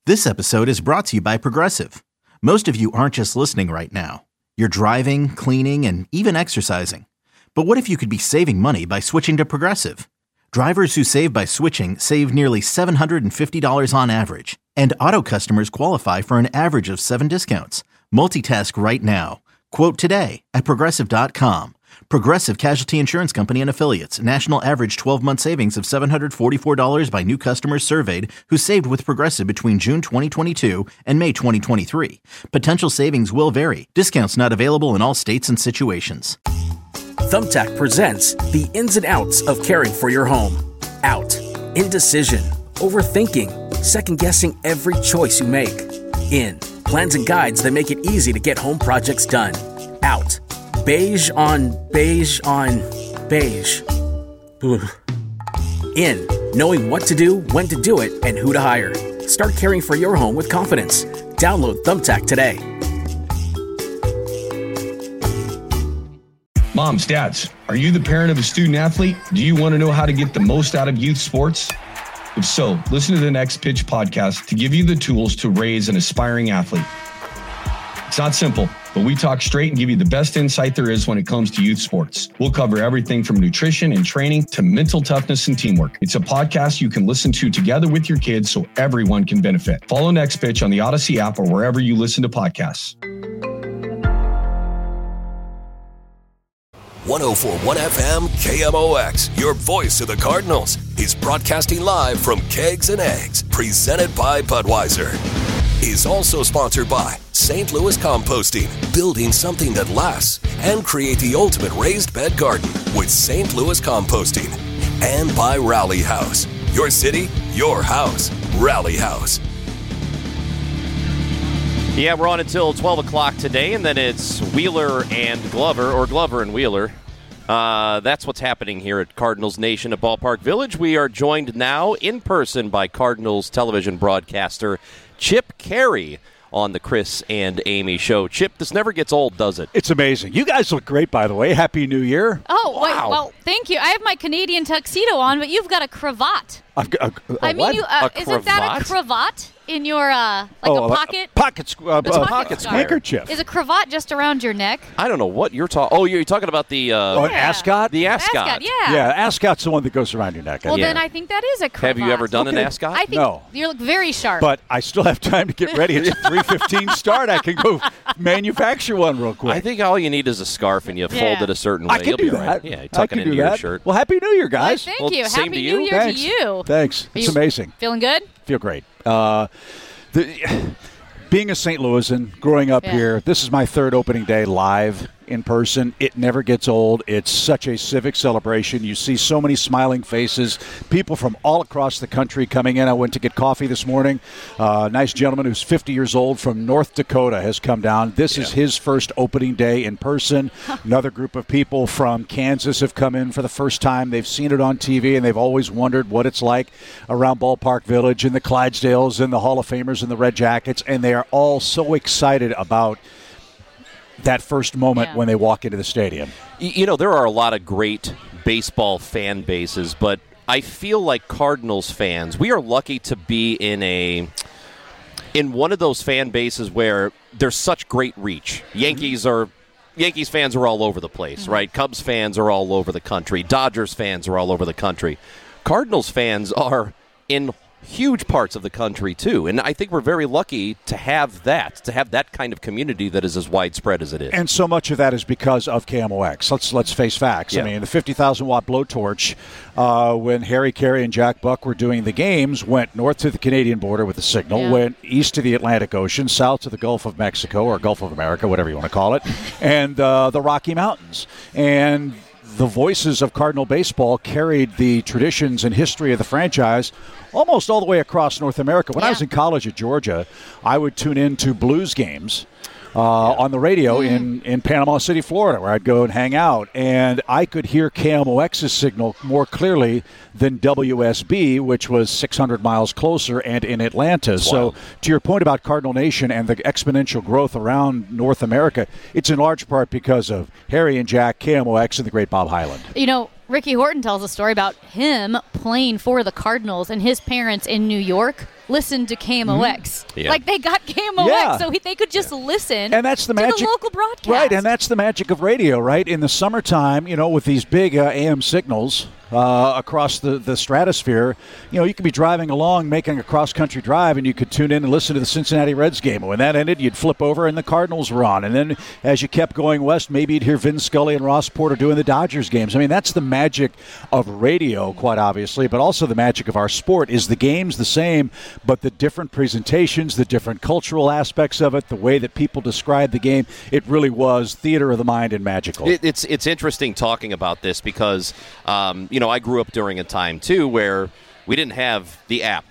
This episode is brought to you by Progressive. Most of you aren't just listening right now. You're driving, cleaning, and even exercising. But what if you could be saving money by switching to Progressive? Drivers who save by switching save nearly $750 on average. And auto customers qualify for an average of 7 discounts. Multitask right now. Quote today at Progressive.com. Progressive Casualty Insurance Company and Affiliates. National average 12-month savings of $744 by new customers surveyed who saved with Progressive between June 2022 and May 2023. Potential savings will vary. Discounts not available in all states and situations. Thumbtack presents the ins and outs of caring for your home. Out. Indecision. Overthinking. Second-guessing every choice you make. In. Plans and guides that make it easy to get home projects done. Out. Beige on beige on beige. Ugh. In. Knowing what to do, when to do it, and who to hire. Start caring for your home with confidence. Download Thumbtack today. Moms, dads, are you the parent of a student athlete? Do you want to know how to get the most out of youth sports? If so, listen to the Next Pitch podcast to give you the tools to raise an aspiring athlete. It's not simple, but we talk straight and give you the best insight there is when it comes to youth sports. We'll cover everything from nutrition and training to mental toughness and teamwork. It's a podcast you can listen to together with your kids so everyone can benefit. Follow Next Pitch on the Odyssey app or wherever you listen to podcasts. 104.1 FM KMOX, your voice of the Cardinals, is broadcasting live from Kegs and Eggs, presented by Budweiser. Is also sponsored by St. Louis Composting, building something that lasts, and create the ultimate raised bed garden with St. Louis Composting. And by Rally House, your city, your house, Rally House. Yeah, we're on until 12 o'clock today, and then it's Wheeler and Glover, or Glover and Wheeler. That's what's happening here at Cardinals Nation at Ballpark Village. We are joined now in person by Cardinals television broadcaster Chip Caray on the Chris and Amy Show. Chip, this never gets old, does it? It's amazing. You guys look great, by the way. Happy New Year. Oh, Wow. wait, well, thank you. I have my Canadian tuxedo on, but you've got a cravat. I've got Isn't cravat? that a cravat in your, a pocket? pocket square. Handkerchief. Is a cravat just around your neck? I don't know what you're talking. Oh, you're talking about the an ascot? the ascot. Yeah. Yeah, ascot's the one that goes around your neck. Well, Yeah. then I think that is a cravat. Have you ever done an Okay. ascot? I think No. you look very sharp. But I still have time to get ready. It's a 3:15 start. I can go manufacture one real quick. I think all you need is a scarf and you fold it a certain way. I can You'll do be all right. that. Yeah, you I tuck can it into do your that. shirt. Well, Happy New Year, guys. Thank Well, you. same Happy to New you. Year Thanks. to you. Thanks. Are It's you amazing. Feeling good? Feel great. Being a St. Louisan, growing up here, this is my third opening day live in person. It never gets old. It's such a civic celebration. You see so many smiling faces, people from all across the country coming in. I went to get coffee this morning. A nice gentleman who's 50 years old from North Dakota has come down. This is his first opening day in person. Another group of people from Kansas have come in for the first time. They've seen it on TV, and they've always wondered what it's like around Ballpark Village and the Clydesdales and the Hall of Famers and the Red Jackets, and they are all so excited about that first moment when they walk into the stadium. You know, there are a lot of great baseball fan bases, but I feel like Cardinals fans, we are lucky to be in one of those fan bases where there's such great reach. Yankees fans are all over the place, right? Cubs fans are all over the country. Dodgers fans are all over the country. Cardinals fans are in huge parts of the country too, and I think we're very lucky to have that kind of community that is as widespread as it is. And so much of that is because of KMOX. Let's face facts. Yeah. I mean, the 50,000-watt blowtorch when Harry Carey and Jack Buck were doing the games went north to the Canadian border with the signal, went east to the Atlantic Ocean, south to the Gulf of Mexico or Gulf of America, whatever you want to call it, and the Rocky Mountains. And the voices of Cardinal baseball carried the traditions and history of the franchise almost all the way across North America. When I was in college at Georgia, I would tune into Blues games on the radio in Panama City, Florida, where I'd go and hang out. And I could hear KMOX's signal more clearly than WSB, which was 600 miles closer and in Atlanta. So to your point about Cardinal Nation and the exponential growth around North America, it's in large part because of Harry and Jack, KMOX, and the great Bob Hyland. You know, Ricky Horton tells a story about him playing for the Cardinals, and his parents in New York listened to KMOX. Yeah. Like, they got KMOX, so they could just listen and that's the magic, to the local broadcast. Right, and that's the magic of radio, right? In the summertime, with these big AM signals across the stratosphere, you could be driving along, making a cross-country drive, and you could tune in and listen to the Cincinnati Reds game. When that ended, you'd flip over, and the Cardinals were on. And then as you kept going west, maybe you'd hear Vin Scully and Ross Porter doing the Dodgers games. I mean, that's the magic of radio, quite obviously, but also the magic of our sport is the game's the same, but the different presentations, the different cultural aspects of it, the way that people describe the game, it really was theater of the mind and magical. It's interesting talking about this because, I grew up during a time, too, where we didn't have the app.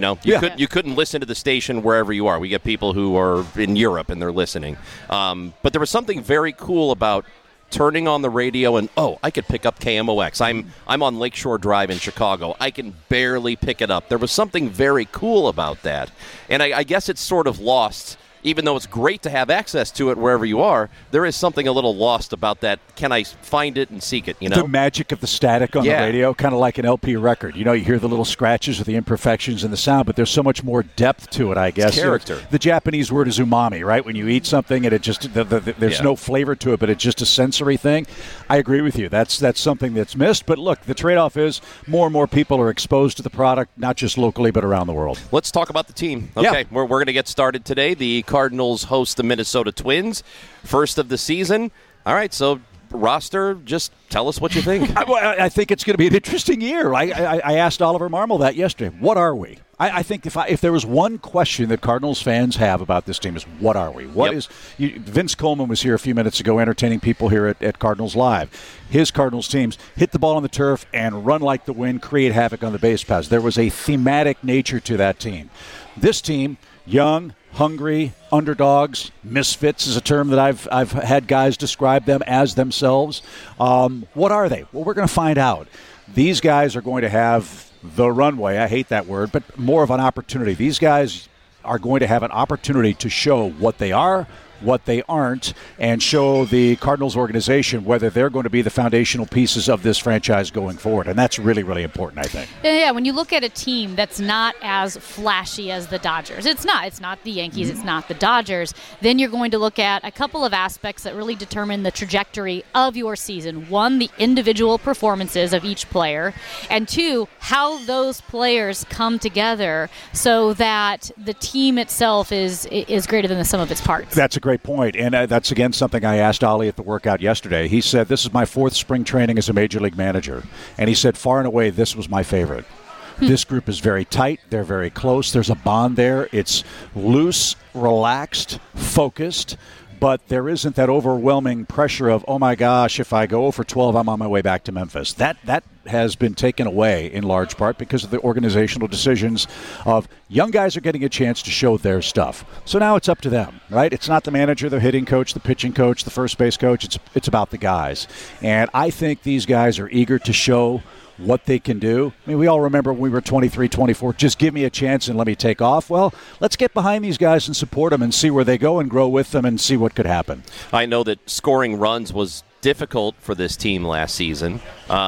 You couldn't listen to the station wherever you are. We get people who are in Europe and they're listening. But there was something very cool about turning on the radio and, I could pick up KMOX. I'm on Lakeshore Drive in Chicago. I can barely pick it up. There was something very cool about that. And I guess it's sort of lost. Even though it's great to have access to it wherever you are, there is something a little lost about that. Can I find it and seek it? The magic of the static on the radio, kind of like an LP record. You hear the little scratches or the imperfections in the sound, but there's so much more depth to it, I guess. It's character. The Japanese word is umami, right? When you eat something and it just there's no flavor to it, but it's just a sensory thing. I agree with you. That's something that's missed. But look, the trade-off is more and more people are exposed to the product, not just locally, but around the world. Let's talk about the team. Okay, we're going to get started today. The Cardinals host the Minnesota Twins, first of the season. All right, so roster, just tell us what you think. I think it's going to be an interesting year. I asked Oliver Marmol that yesterday. What are we? I think if there was one question that Cardinals fans have about this team is what are we? Vince Coleman was here a few minutes ago entertaining people here at Cardinals Live. His Cardinals teams hit the ball on the turf and run like the wind, create havoc on the base paths. There was a thematic nature to that team. This team, young, hungry, underdogs, misfits is a term that I've had guys describe them as themselves. What are they? Well, we're going to find out. These guys are going to have the runway. I hate that word, but more of an opportunity. These guys are going to have an opportunity to show what they are, what they aren't, and show the Cardinals organization whether they're going to be the foundational pieces of this franchise going forward. And that's really, really important, I think. Yeah, when you look at a team that's not as flashy as the Dodgers, it's not the Yankees, it's not the Dodgers, then you're going to look at a couple of aspects that really determine the trajectory of your season. One, the individual performances of each player, and two, how those players come together so that the team itself is greater than the sum of its parts. That's a great point, and that's, again, something I asked Ollie at the workout yesterday. He said, this is my fourth spring training as a Major League manager, and he said, far and away, this was my favorite. This group is very tight. They're very close. There's a bond there. It's loose, relaxed, focused, but there isn't that overwhelming pressure of, oh my gosh, if I go for 12, I'm on my way back to Memphis. That has been taken away in large part because of the organizational decisions of young guys are getting a chance to show their stuff. So now it's up to them, right? It's not the manager, the hitting coach, the pitching coach, the first base coach. It's about the guys. And I think these guys are eager to show what they can do. I mean, we all remember when we were 23, 24, just give me a chance and let me take off. Well, let's get behind these guys and support them and see where they go and grow with them and see what could happen. I know that scoring runs was difficult for this team last season.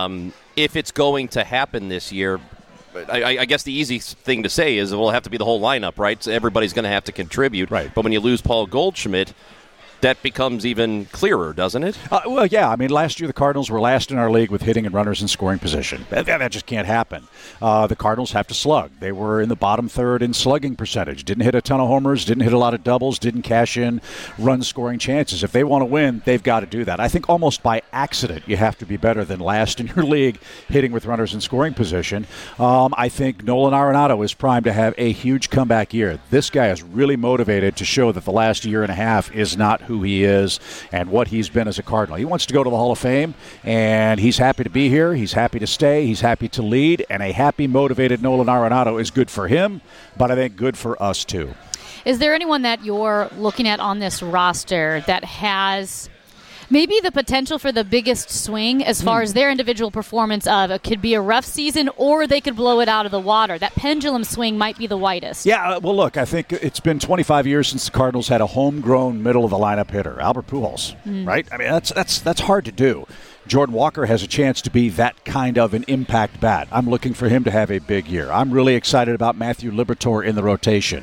If it's going to happen this year, I guess the easy thing to say is it will have to be the whole lineup, right? So everybody's going to have to contribute. Right. But when you lose Paul Goldschmidt, that becomes even clearer, doesn't it? Well, yeah. I mean, last year the Cardinals were last in our league with hitting and runners in scoring position. That just can't happen. The Cardinals have to slug. They were in the bottom third in slugging percentage. Didn't hit a ton of homers, didn't hit a lot of doubles, didn't cash in run-scoring chances. If they want to win, they've got to do that. I think almost by accident you have to be better than last in your league hitting with runners in scoring position. I think Nolan Arenado is primed to have a huge comeback year. This guy is really motivated to show that the last year and a half is not who he is and what he's been as a Cardinal. He wants to go to the Hall of Fame, and he's happy to be here. He's happy to stay. He's happy to lead, and a happy, motivated Nolan Arenado is good for him, but I think good for us too. Is there anyone that you're looking at on this roster that has maybe the potential for the biggest swing as far as their individual performance of it could be a rough season or they could blow it out of the water? That pendulum swing might be the widest. Yeah, well, look, I think it's been 25 years since the Cardinals had a homegrown middle-of-the-lineup hitter, Albert Pujols, right? I mean, that's hard to do. Jordan Walker has a chance to be that kind of an impact bat. I'm looking for him to have a big year. I'm really excited about Matthew Liberatore in the rotation.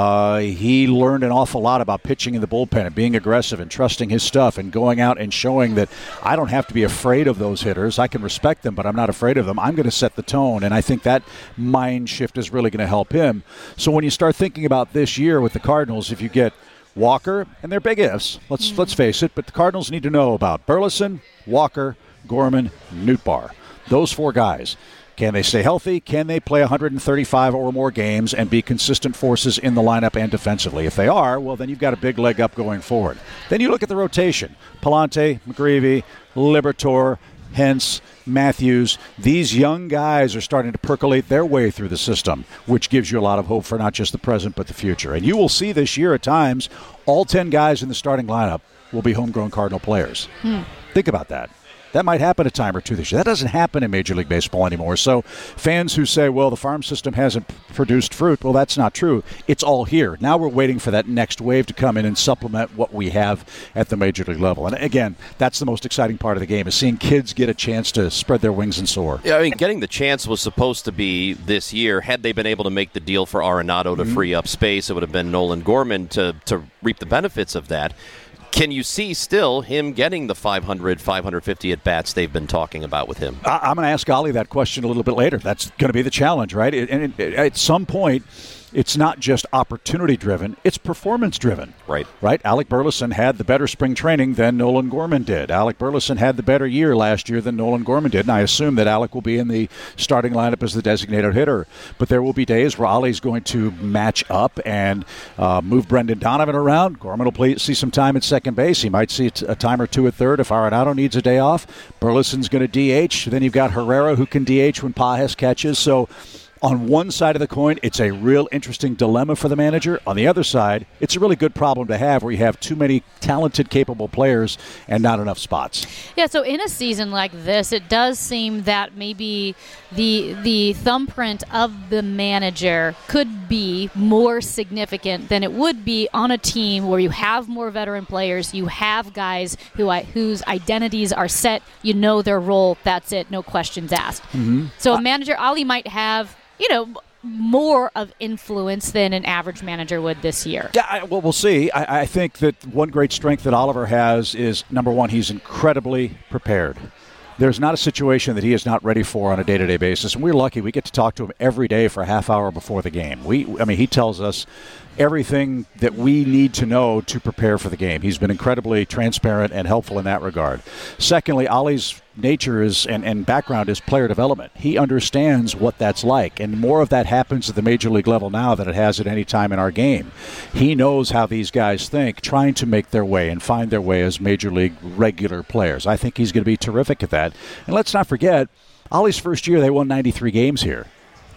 He learned an awful lot about pitching in the bullpen and being aggressive and trusting his stuff and going out and showing that I don't have to be afraid of those hitters. I can respect them, but I'm not afraid of them. I'm going to set the tone, and I think that mind shift is really going to help him. So when you start thinking about this year with the Cardinals, if you get Walker, and they're big ifs, let's face it, but the Cardinals need to know about Burleson, Walker, Gorman, Nootbaar. Those 4 guys. Can they stay healthy? Can they play 135 or more games and be consistent forces in the lineup and defensively? If they are, well, then you've got a big leg up going forward. Then you look at the rotation. Palante, McGreevy, Liberatore, Hence, Matthews. These young guys are starting to percolate their way through the system, which gives you a lot of hope for not just the present but the future. And you will see this year at times, all 10 guys in the starting lineup will be homegrown Cardinal players. Think about that. That might happen a time or two this year. That doesn't happen in Major League Baseball anymore. So fans who say, well, the farm system hasn't produced fruit, well, that's not true. It's all here. Now we're waiting for that next wave to come in and supplement what we have at the Major League level. And again, that's the most exciting part of the game, is seeing kids get a chance to spread their wings and soar. Yeah, I mean, getting the chance was supposed to be this year. Had they been able to make the deal for Arenado to free up space, it would have been Nolan Gorman to reap the benefits of that. Can you see still him getting the 500, 550 at-bats they've been talking about with him? I'm going to ask Ollie that question a little bit later. That's going to be the challenge, right? And at some point, it's not just opportunity-driven, it's performance-driven. Right. Alec Burleson had the better spring training than Nolan Gorman did. Alec Burleson had the better year last year than Nolan Gorman did, and I assume that Alec will be in the starting lineup as the designated hitter. But there will be days where Ollie's going to match up and move Brendan Donovan around. Gorman will see some time at second base. He might see a time or two at third if Arenado needs a day off. Burleson's going to DH. Then you've got Herrera who can DH when Pages catches. So on one side of the coin, it's a real interesting dilemma for the manager. On the other side, it's a really good problem to have where you have too many talented, capable players and not enough spots. Yeah, so in a season like this, it does seem that maybe the thumbprint of the manager could be more significant than it would be on a team where you have more veteran players, you have guys whose identities are set, you know their role, that's it, no questions asked. So a manager, Ollie might have more of influence than an average manager would this year. Yeah, well, we'll see. I think that one great strength that Oliver has is, number one, he's incredibly prepared. There's not a situation that he is not ready for on a day-to-day basis, and we're lucky. We get to talk to him every day for a half hour before the game. He tells us everything that we need to know to prepare for the game. He's been incredibly transparent and helpful in that regard. Secondly, Ollie's nature is and background is player development. He understands what that's like, and more of that happens at the major league level now than it has at any time in our game. He knows how these guys think, trying to make their way and find their way as major league regular players. I think he's going to be terrific at that. And let's not forget, Ollie's first year, they won 93 games here.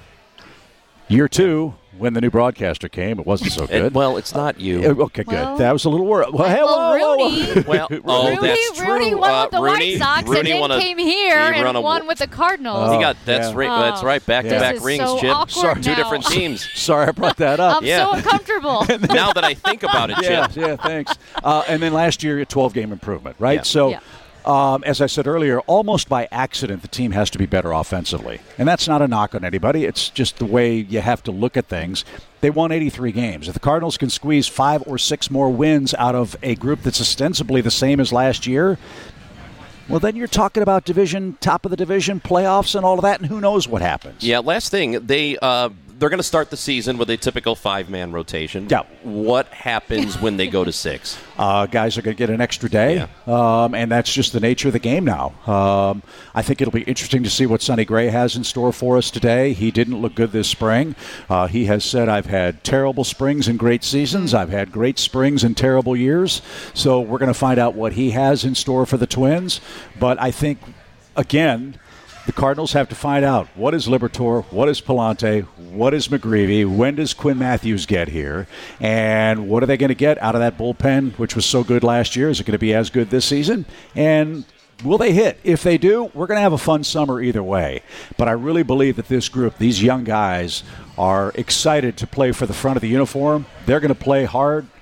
Year 2, when the new broadcaster came, it wasn't so good. Well, it's not you. Okay, good. Well, that was a little worried. Rudy. Well, that's true. Rudy won with the Rooney, White Sox Rooney and then came here and won with the Cardinals. That's right. Back-to-back rings, so Chip. Awkward Two now. different teams. Sorry, I brought that up. I'm so uncomfortable. Now that I think about it, Chip. Yeah, thanks. And then last year, a 12-game improvement, right? Yeah. So, Yeah. as I said earlier, almost by accident, the team has to be better offensively. And that's not a knock on anybody. It's just the way you have to look at things. They won 83 games. If the Cardinals can squeeze 5 or 6 more wins out of a group that's ostensibly the same as last year, well, then you're talking about division, top of the division, playoffs, and all of that, and who knows what happens. Yeah, last thing, they're going to start the season with a typical 5-man rotation. Yeah. What happens when they go to 6? Guys are going to get an extra day, and that's just the nature of the game now. I think it'll be interesting to see what Sonny Gray has in store for us today. He didn't look good this spring. He has said, I've had terrible springs and great seasons. I've had great springs and terrible years. So we're going to find out what he has in store for the Twins. But I think, again, the Cardinals have to find out, what is Liberatore, what is Palante, what is McGreevy, when does Quinn Matthews get here, and what are they going to get out of that bullpen, which was so good last year? Is it going to be as good this season? And will they hit? If they do, we're going to have a fun summer either way. But I really believe that this group, these young guys, are excited to play for the front of the uniform. They're going to play hard,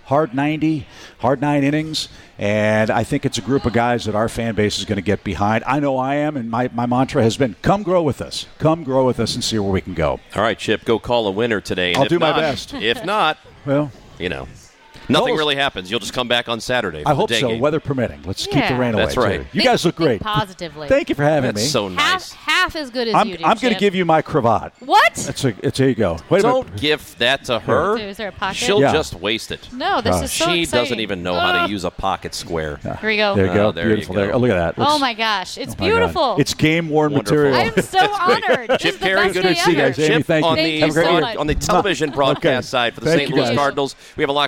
hard 90, hard 9 innings, and I think it's a group of guys that our fan base is going to get behind. I know I am, and my mantra has been, come grow with us. Come grow with us and see where we can go. All right, Chip, go call a winner today. And I'll do my best. If not, well, nothing really happens. You'll just come back on Saturday for I the hope day so, game. weather permitting. Let's keep the rain away. That's right. Too. You guys look great. Positively. Thank you for having me. That's so nice. Half as good as you do. I'm going to give you my cravat. What? There you go. Wait a minute. Don't gift that to her. Is there a pocket? She'll just waste it. No, this is so She exciting. doesn't even know how to use a pocket square. Here we go. There you go. There Beautiful. you go. There. Oh, look at that. Oh my gosh, it's my God. beautiful. It's game-worn Wonderful. material. I'm so honored. This Chip is the Carey, best good day to see you ever. guys. Amy, Chip, thank you. on Thank the you so much. on the television broadcast Okay. side for the Thank St. you, Louis guys. Cardinals, we have a lot